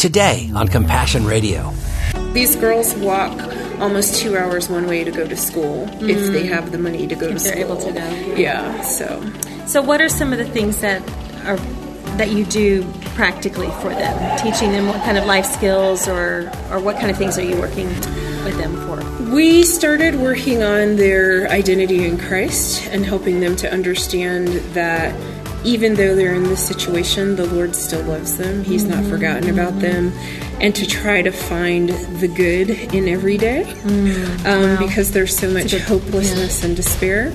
Today on Compassion Radio. These girls walk almost 2 hours one way to go to school if they have the money to go to school. They're able to go. Yeah, So what are some of the things that you do practically for them? Teaching them what kind of life skills or what kind of things are you working with them for? We started working on their identity in Christ and helping them to understand that even though they're in this situation, the Lord still loves them. He's not forgotten about them. And to try to find the good in every day because there's so much hopelessness and despair.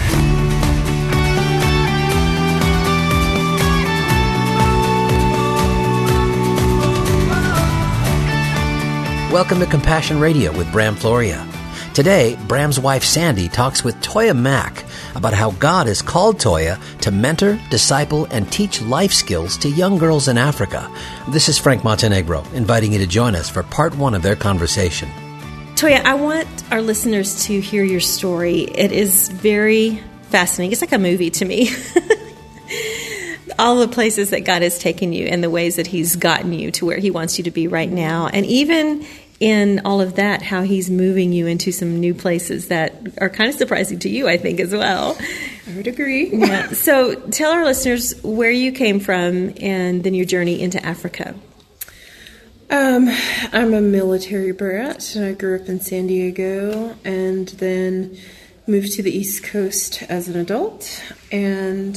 Welcome to Compassion Radio with Bram Floria. Today, Bram's wife Sandy talks with Toya Mack about how God has called Toya to mentor, disciple, and teach life skills to young girls in Africa. This is Frank Montenegro, inviting you to join us for part one of their conversation. Toya, I want our listeners to hear your story. It is very fascinating. It's like a movie to me. All the places that God has taken you and the ways that He's gotten you to where He wants you to be right now. And even in all of that, how He's moving you into some new places that are kind of surprising to you, I think, as well. I would agree. Yeah. So tell our listeners where you came from and then your journey into Africa. I'm a military brat. I grew up in San Diego and then moved to the East Coast as an adult. And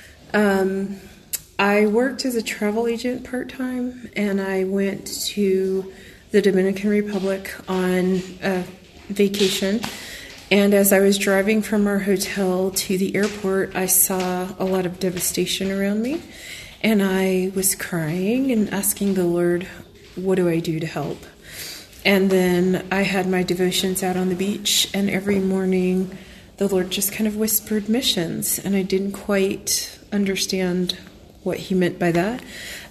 I worked as a travel agent part-time, and I went to the Dominican Republic on a vacation. And as I was driving from our hotel to the airport, I saw a lot of devastation around me. And I was crying and asking the Lord, what do I do to help? And then I had my devotions out on the beach, and every morning the Lord just kind of whispered missions, and I didn't quite understand what He meant by that.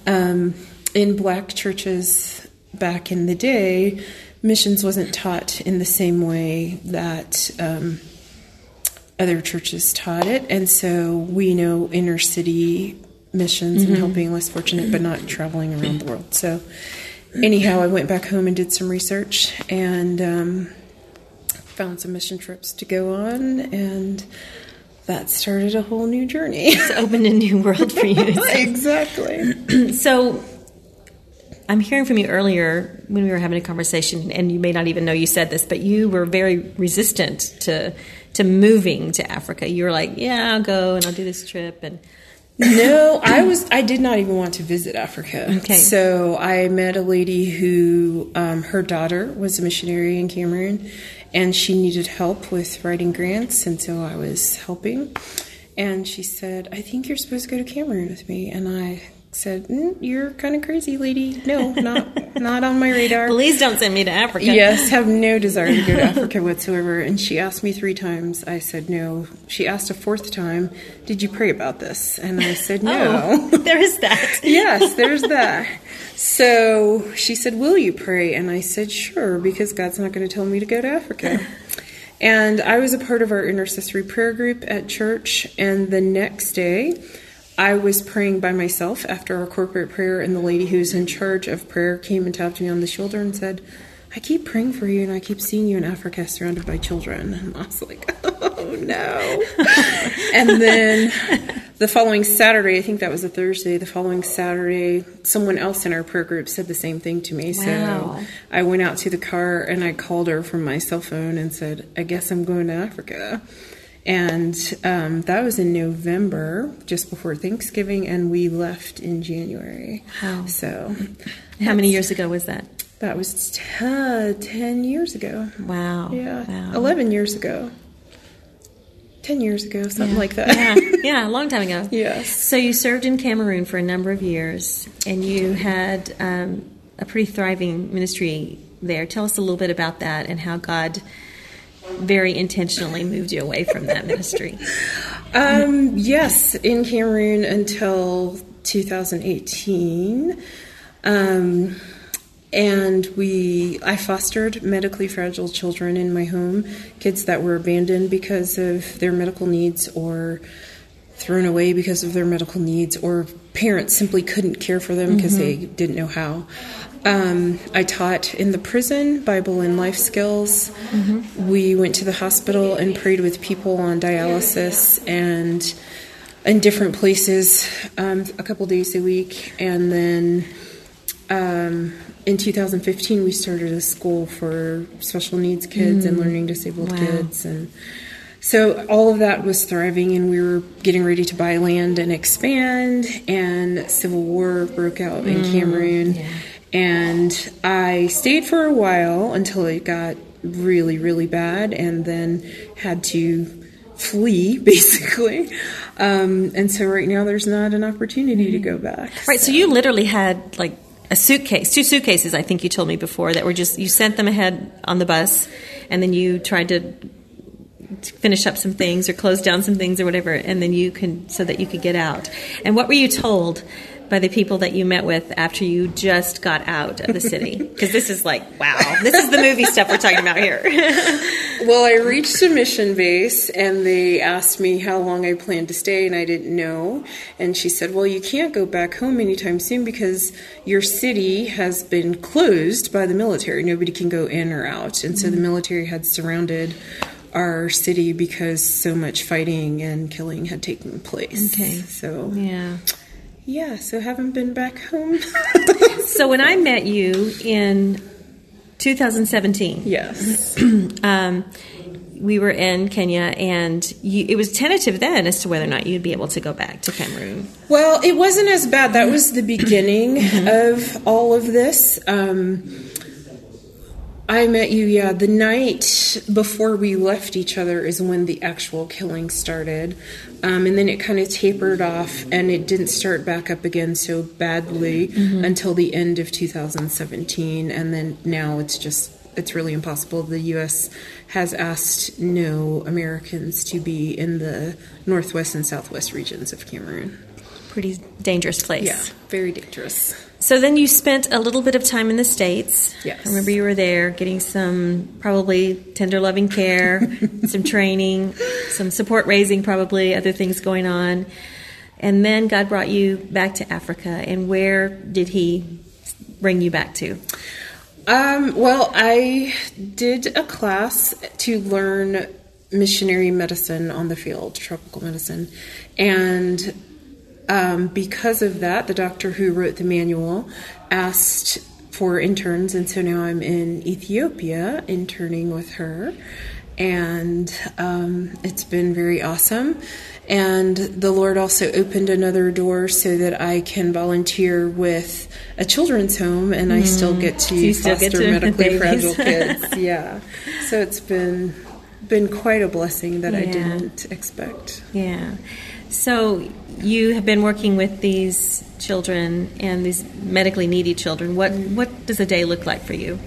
In black churches back in the day, missions wasn't taught in the same way that other churches taught it, and so we know inner city missions and helping less fortunate, but not traveling around the world. So anyhow, I went back home and did some research and found some mission trips to go on, and that started a whole new journey. It's opened a new world for you. Exactly. So I'm hearing from you earlier when we were having a conversation, and you may not even know you said this, but you were very resistant to moving to Africa. You were like, yeah, I'll go and I'll do this trip. And no, I did not even want to visit Africa. Okay. So I met a lady who, her daughter was a missionary in Cameroon, and she needed help with writing grants, and so I was helping. And she said, I think you're supposed to go to Cameroon with me. And I said, you're kind of crazy, lady. No, not on my radar. Please don't send me to Africa. Yes, have no desire to go to Africa whatsoever. And she asked me 3 times. I said no. She asked a 4th time, did you pray about this? And I said no. Oh, there is that. Yes, there's that. So she said, will you pray? And I said, sure, because God's not going to tell me to go to Africa. And I was a part of our intercessory prayer group at church. And the next day, I was praying by myself after our corporate prayer, and the lady who's in charge of prayer came and tapped me on the shoulder and said, I keep praying for you, and I keep seeing you in Africa surrounded by children. And I was like, oh, no. And then the following Saturday, I think that was a Thursday, the following Saturday, someone else in our prayer group said the same thing to me. Wow. So I went out to the car, and I called her from my cell phone and said, I guess I'm going to Africa. And that was in November, just before Thanksgiving, and we left in January. Wow. So, How many years ago was that? That was 10 years ago. Wow. Yeah. Wow. 11 years ago. 10 years ago, something like that. Yeah, a long time ago. Yes. So you served in Cameroon for a number of years, and you had a pretty thriving ministry there. Tell us a little bit about that and how God very intentionally moved you away from that ministry. Yes, in Cameroon until 2018. And I fostered medically fragile children in my home, kids that were abandoned because of their medical needs or thrown away because of their medical needs, or parents simply couldn't care for them because they didn't know how. I taught in the prison Bible and life skills. We went to the hospital and prayed with people on dialysis and in different places a couple days a week. And then in 2015, we started a school for special needs kids and learning disabled kids. And so all of that was thriving, and we were getting ready to buy land and expand, and civil war broke out in Cameroon. And I stayed for a while until it got really, really bad, and then had to flee, basically. And so right now there's not an opportunity to go back. Right, so you literally had like a suitcase, 2 suitcases, I think you told me before, that were just, you sent them ahead on the bus, and then you tried to finish up some things or close down some things or whatever, and then so that you could get out. And what were you told by the people that you met with after you just got out of the city? Because this is like, wow, this is the movie stuff we're talking about here. Well, I reached a mission base, and they asked me how long I planned to stay, and I didn't know. And she said, well, you can't go back home anytime soon because your city has been closed by the military. Nobody can go in or out. And so the military had surrounded our city because so much fighting and killing had taken place. Okay. So yeah, so haven't been back home. So when I met you in 2017, yes, we were in Kenya, and it was tentative then as to whether or not you'd be able to go back to Cameroon. Well, it wasn't as bad. That was the beginning of all of this. I met you, the night before we left each other is when the actual killing started. And then it kind of tapered off, and it didn't start back up again so badly until the end of 2017. And then now it's really impossible. The U.S. has asked no Americans to be in the northwest and southwest regions of Cameroon. Pretty dangerous place. Yeah, very dangerous. So then you spent a little bit of time in the States. Yes. I remember you were there getting some probably tender loving care, some training, some support raising, probably other things going on. And then God brought you back to Africa. And where did He bring you back to? Well, I did a class to learn missionary medicine on the field, tropical medicine. And because of that, the doctor who wrote the manual asked for interns, and so now I'm in Ethiopia interning with her, and it's been very awesome. And the Lord also opened another door so that I can volunteer with a children's home, and I still get to foster medically fragile kids. Yeah, so it's been quite a blessing that I didn't expect. Yeah. So you have been working with these children and these medically needy children. What does a day look like for you?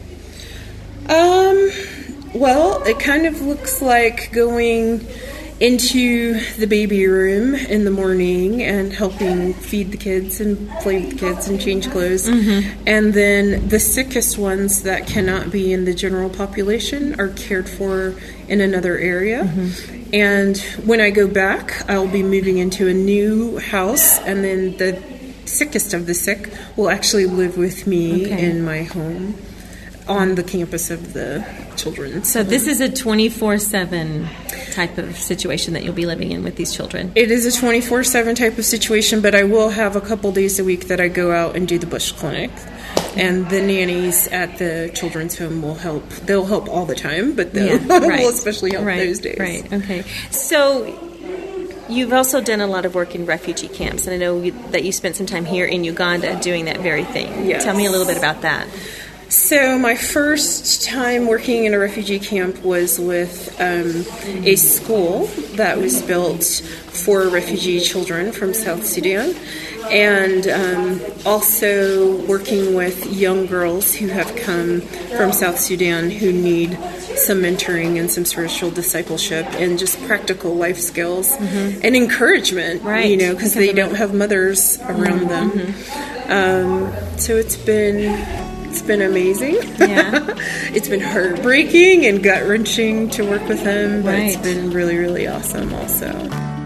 Well, it kind of looks like going into the baby room in the morning and helping feed the kids and play with the kids and change clothes. And then the sickest ones that cannot be in the general population are cared for in another area. And when I go back, I'll be moving into a new house, and then the sickest of the sick will actually live with me in my home on the campus of the children's. So this is a 24/7 type of situation that you'll be living in with these children. It is a 24/7 type of situation, but I will have a couple days a week that I go out and do the bush clinic. And the nannies at the children's home will help. They'll help all the time, but they'll will especially help those days. Right, okay. So you've also done a lot of work in refugee camps, and I know that you spent some time here in Uganda doing that very thing. Yes. Tell me a little bit about that. So my first time working in a refugee camp was with a school that was built for refugee children from South Sudan, and also working with young girls who have come from South Sudan who need some mentoring and some spiritual discipleship and just practical life skills and encouragement, because they don't have mothers around them. So it's been amazing. Yeah. It's been heartbreaking and gut-wrenching to work with them, but it's been really, really awesome also.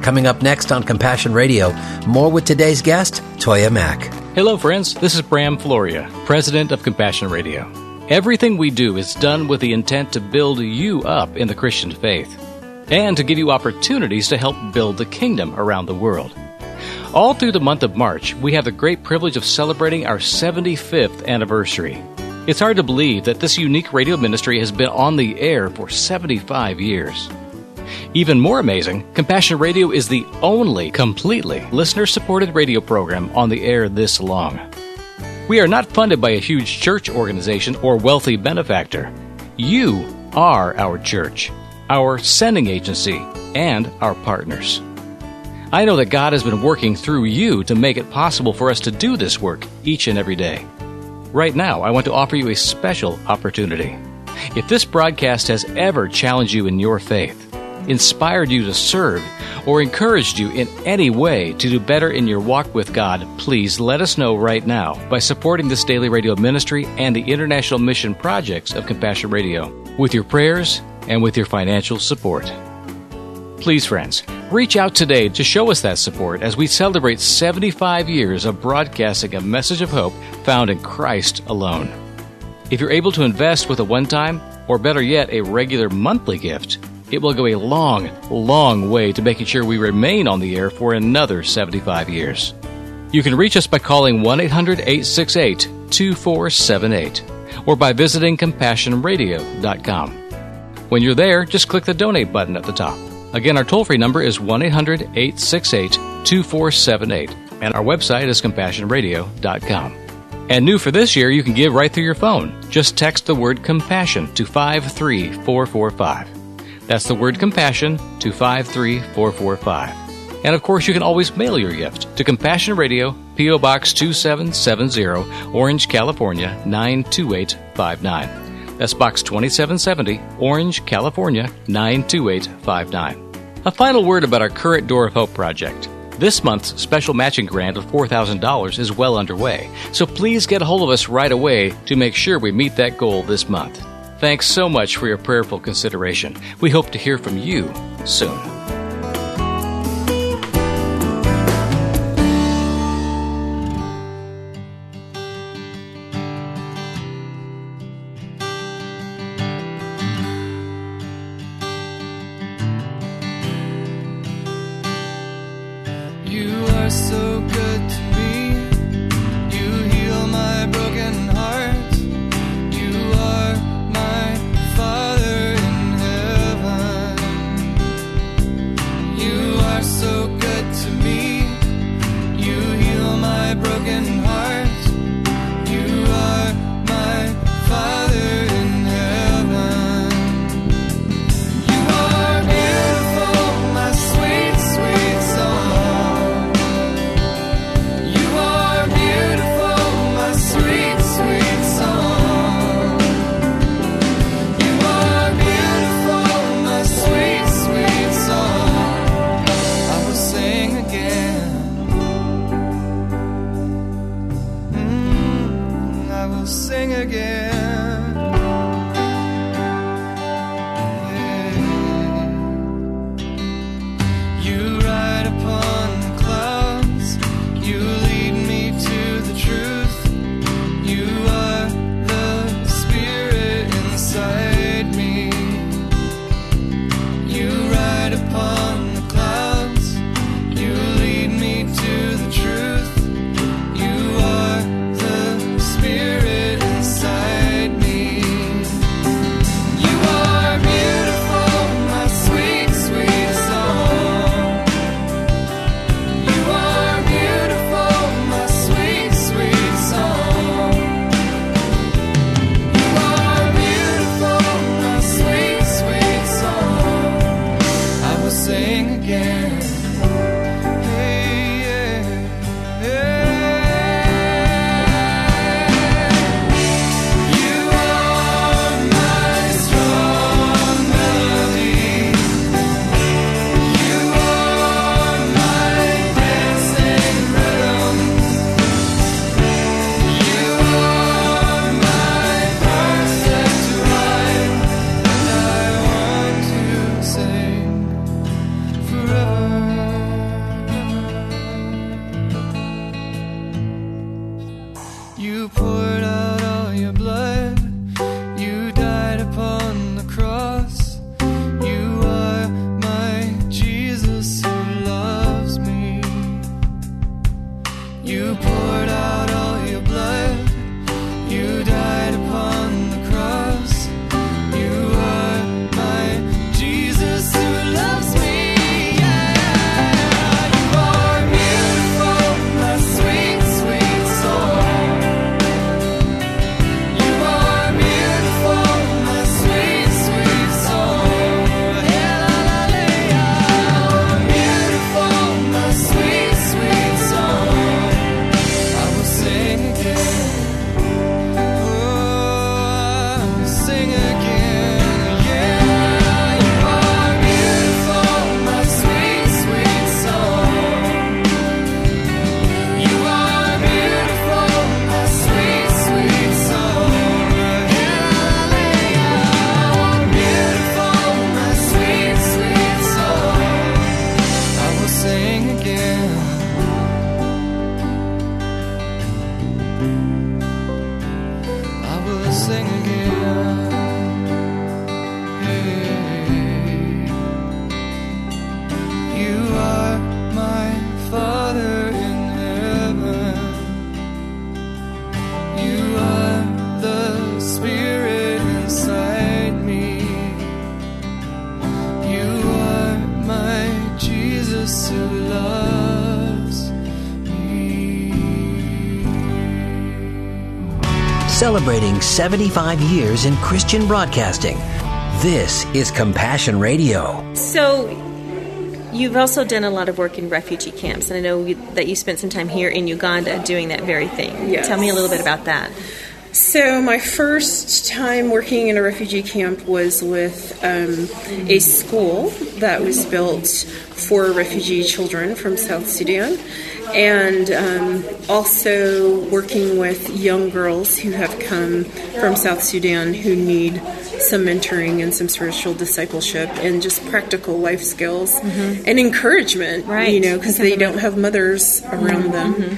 Coming up next on Compassion Radio, more with today's guest, Toya Mack. Hello, friends. This is Bram Floria, president of Compassion Radio. Everything we do is done with the intent to build you up in the Christian faith and to give you opportunities to help build the kingdom around the world. All through the month of March, we have the great privilege of celebrating our 75th anniversary. It's hard to believe that this unique radio ministry has been on the air for 75 years. Even more amazing, Compassion Radio is the only completely listener-supported radio program on the air this long. We are not funded by a huge church organization or wealthy benefactor. You are our church, our sending agency, and our partners. I know that God has been working through you to make it possible for us to do this work each and every day. Right now, I want to offer you a special opportunity. If this broadcast has ever challenged you in your faith, inspired you to serve, or encouraged you in any way to do better in your walk with God, please let us know right now by supporting this daily radio ministry and the international mission projects of Compassion Radio with your prayers and with your financial support. Please, friends, reach out today to show us that support as we celebrate 75 years of broadcasting a message of hope found in Christ alone. If you're able to invest with a one-time, or better yet, a regular monthly gift, it will go a long, long way to making sure we remain on the air for another 75 years. You can reach us by calling 1-800-868-2478 or by visiting CompassionRadio.com. When you're there, just click the donate button at the top. Again, our toll-free number is 1-800-868-2478, and our website is CompassionRadio.com. And new for this year, you can give right through your phone. Just text the word compassion to 53445. That's the word compassion to 53445. And of course, you can always mail your gift to Compassion Radio, P.O. Box 2770, Orange, California, 92859. That's Box 2770, Orange, California, 92859. A final word about our current Door of Hope project. This month's special matching grant of $4,000 is well underway, so please get a hold of us right away to make sure we meet that goal this month. Thanks so much for your prayerful consideration. We hope to hear from you soon. You are so good to me. You heal my broken heart. You are my Father in heaven. You are so good to me. You heal my broken heart. You are my Father in heaven. You are beautiful, my sweet, sweet song. You are beautiful, my sweet, sweet song. You are beautiful, my sweet, sweet song. I will sing again. I will sing again. Yeah. You ride upon the clouds. You lead me to the truth. You are the Spirit inside me. You ride upon the clouds. You lead me to the truth. You are the Spirit inside me. sing again. Hey, you are my Father in heaven. You are the Spirit inside me. You are my Jesus who loves me. Celebrating 75 years in Christian broadcasting. This is Compassion Radio. So, you've also done a lot of work in refugee camps, and I know that you spent some time here in Uganda doing that very thing. Yes. Tell me a little bit about that. So my first time working in a refugee camp was with a school that was built for refugee children from South Sudan, and also working with young girls who have come from South Sudan who need some mentoring and some spiritual discipleship and just practical life skills and encouragement, Right. you know, because they don't have mothers around them.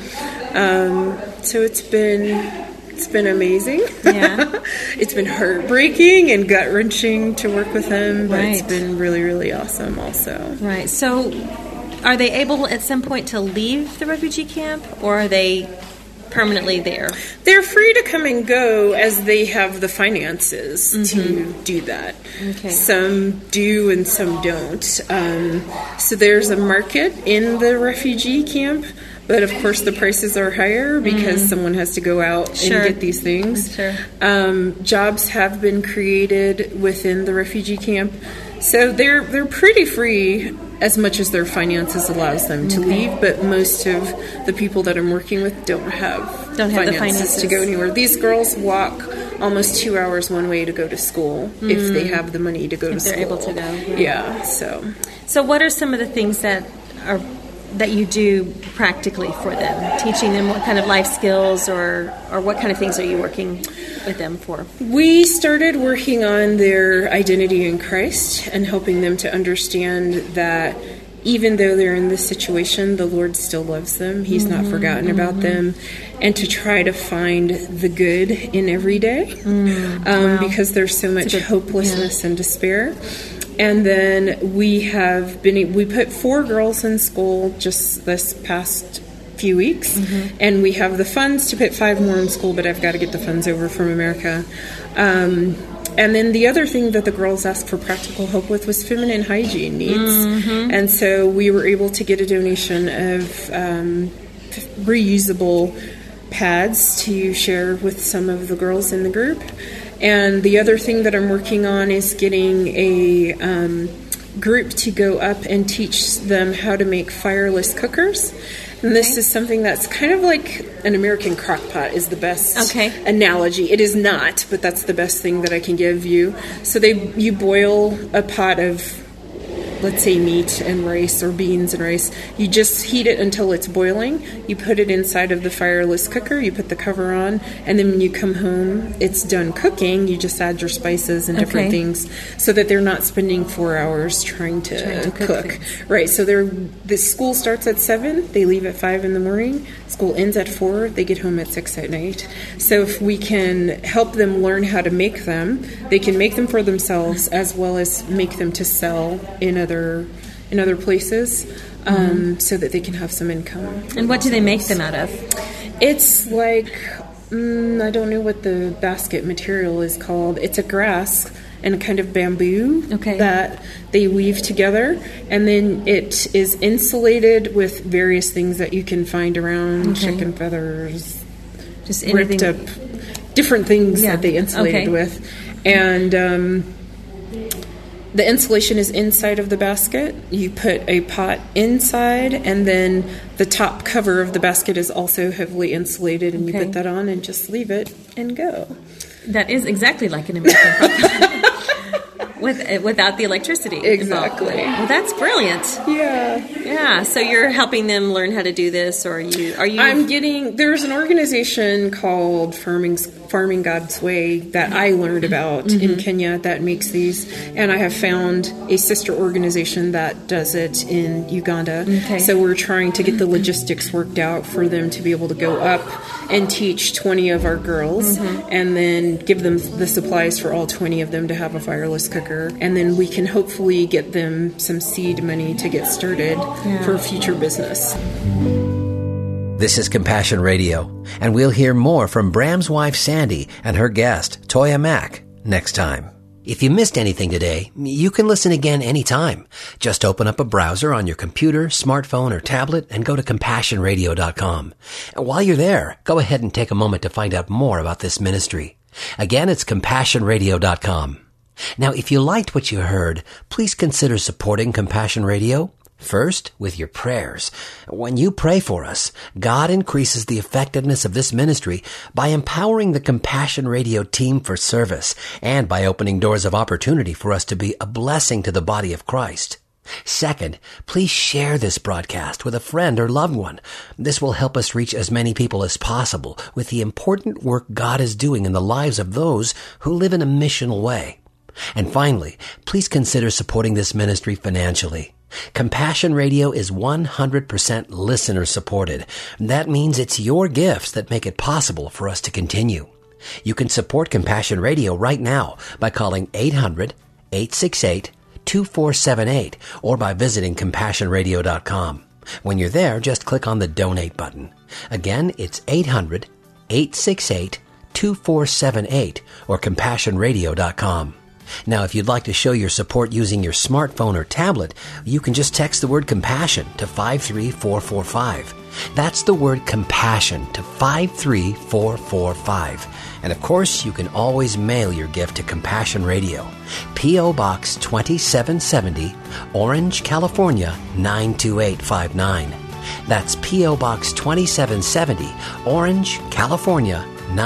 So it's been amazing. Yeah. It's been heartbreaking and gut-wrenching to work with them, but it's Right. been really, really awesome also. Right. So, are they able at some point to leave the refugee camp, or are they permanently there? They're free to come and go as they have the finances to do that. Okay. Some do and some don't. So there's a market in the refugee camp, but of course the prices are higher because someone has to go out Sure. and get these things. Sure. Jobs have been created within the refugee camp, so they're pretty free as much as their finances allows them to leave. But most of the people that I'm working with don't have the finances. to go anywhere. These girls walk almost 2 hours one way to go to school if they have the money to go to If school. they're able to go. Yeah. So So, what are some of the things that you do practically for them? Teaching them what kind of life skills, or what kind of things are you working with them for? we started working on their identity in Christ and helping them to understand that even though they're in this situation, the Lord still loves them. He's not forgotten about them. And to try to find the good in every day because there's so much hopelessness and despair. And then we put 4 girls in school just this past few weeks, and we have the funds to put 5 more in school, but I've got to get the funds over from America. And then the other thing that the girls asked for practical help with was feminine hygiene needs. And so we were able to get a donation of reusable pads to share with some of the girls in the group. And the other thing that I'm working on is getting a group to go up and teach them how to make fireless cookers. And this is something that's kind of like an American crock pot is the best analogy. It is not, but that's the best thing that I can give you. So you boil a pot of, let's say, meat and rice or beans and rice. You just heat it until it's boiling. You put it inside of the fireless cooker. You put the cover on. And then when you come home, it's done cooking. You just add your spices and different things so that they're not spending 4 hours trying to cook. Right. So the school starts at 7. They leave at 5 in the morning. School ends at 4. They get home at 6 at night. So if we can help them learn how to make them, they can make them for themselves as well as make them to sell in other places, so that they can have some income. And what do they make them out of? It's like, I don't know what the basket material is called. It's a grass and a kind of bamboo that they weave together, and then it is insulated with various things that you can find around, chicken feathers, just ripped up, different things that they insulated with. And the insulation is inside of the basket. You put a pot inside, and then the top cover of the basket is also heavily insulated, and you put that on and just leave it and go. That is exactly like an American crock pot. without the electricity. Exactly. Well, that's brilliant. Yeah. So you're helping them learn how to do this, or are you? There's an organization called Farming God's Way that I learned about in Kenya that makes these, and I have found a sister organization that does it in Uganda. Okay. So we're trying to get the logistics worked out for them to be able to go up and teach 20 of our girls, and then give them the supplies for all 20 of them to have a fireless cooker. And then we can hopefully get them some seed money to get started for future business. This is Compassion Radio, and we'll hear more from Bram's wife Sandy and her guest, Toya Mack, next time. If you missed anything today, you can listen again anytime. Just open up a browser on your computer, smartphone, or tablet and go to CompassionRadio.com. And while you're there, go ahead and take a moment to find out more about this ministry. Again, it's CompassionRadio.com. Now, if you liked what you heard, please consider supporting Compassion Radio. First, with your prayers. When you pray for us, God increases the effectiveness of this ministry by empowering the Compassion Radio team for service and by opening doors of opportunity for us to be a blessing to the body of Christ. Second, please share this broadcast with a friend or loved one. This will help us reach as many people as possible with the important work God is doing in the lives of those who live in a missional way. And finally, please consider supporting this ministry financially. Compassion Radio is 100% listener supported. That means it's your gifts that make it possible for us to continue. You can support Compassion Radio right now by calling 800-868-2478 or by visiting CompassionRadio.com. When you're there, just click on the donate button. Again, it's 800-868-2478 or CompassionRadio.com. Now, if you'd like to show your support using your smartphone or tablet, you can just text the word compassion to 53445. That's the word compassion to 53445. And of course, you can always mail your gift to Compassion Radio, P.O. Box 2770, Orange, California 92859. That's P.O. Box 2770, Orange, California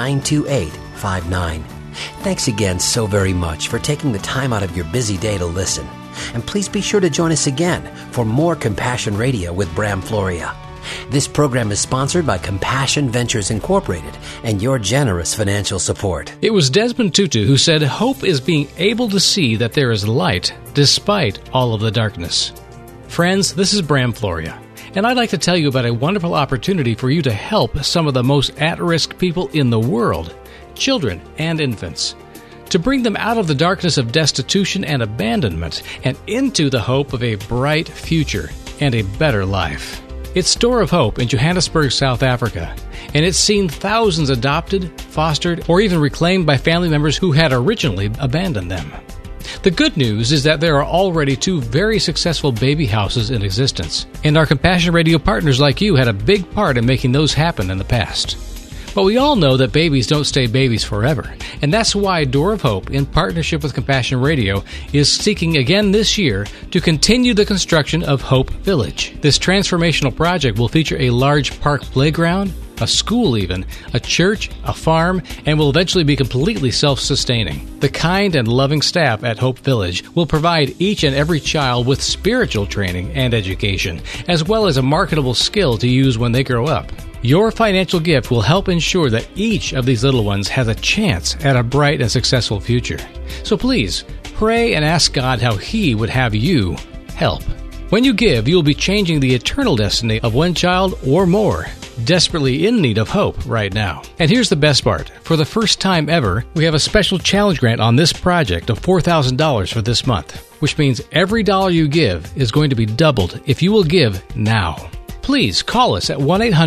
92859. Thanks again so very much for taking the time out of your busy day to listen. And please be sure to join us again for more Compassion Radio with Bram Floria. This program is sponsored by Compassion Ventures Incorporated and your generous financial support. It was Desmond Tutu who said, "Hope is being able to see that there is light despite all of the darkness." Friends, this is Bram Floria, and I'd like to tell you about a wonderful opportunity for you to help some of the most at-risk people in the world, children and infants, to bring them out of the darkness of destitution and abandonment and into the hope of a bright future and a better life. It's Door of Hope in Johannesburg, South Africa, and it's seen thousands adopted, fostered, or even reclaimed by family members who had originally abandoned them. The good news is that there are already 2 very successful baby houses in existence, and our Compassion Radio partners like you had a big part in making those happen in the past. But we all know that babies don't stay babies forever, and that's why Door of Hope, in partnership with Compassion Radio, is seeking again this year to continue the construction of Hope Village. This transformational project will feature a large park playground, a school even, a church, a farm, and will eventually be completely self-sustaining. The kind and loving staff at Hope Village will provide each and every child with spiritual training and education, as well as a marketable skill to use when they grow up. Your financial gift will help ensure that each of these little ones has a chance at a bright and successful future. So please, pray and ask God how He would have you help. When you give, you will be changing the eternal destiny of one child or more, desperately in need of hope right now. And here's the best part. For the first time ever, we have a special challenge grant on this project of $4,000 for this month, which means every dollar you give is going to be doubled if you will give now. Please call us at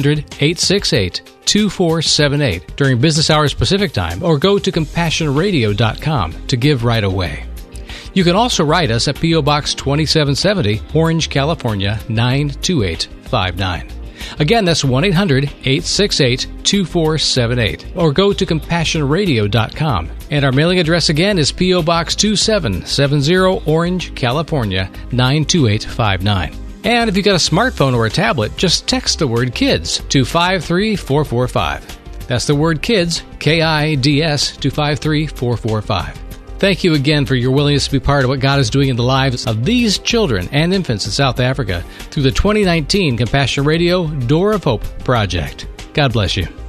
1-800-868-2478 during business hours Pacific Time or go to CompassionRadio.com to give right away. You can also write us at P.O. Box 2770, Orange, California 92859. Again, that's 1-800-868-2478 or go to CompassionRadio.com. And our mailing address again is P.O. Box 2770, Orange, California 92859. And if you've got a smartphone or a tablet, just text the word KIDS to 53445. That's the word KIDS, KIDS, to 53445. Thank you again for your willingness to be part of what God is doing in the lives of these children and infants in South Africa through the 2019 Compassion Radio Door of Hope project. God bless you.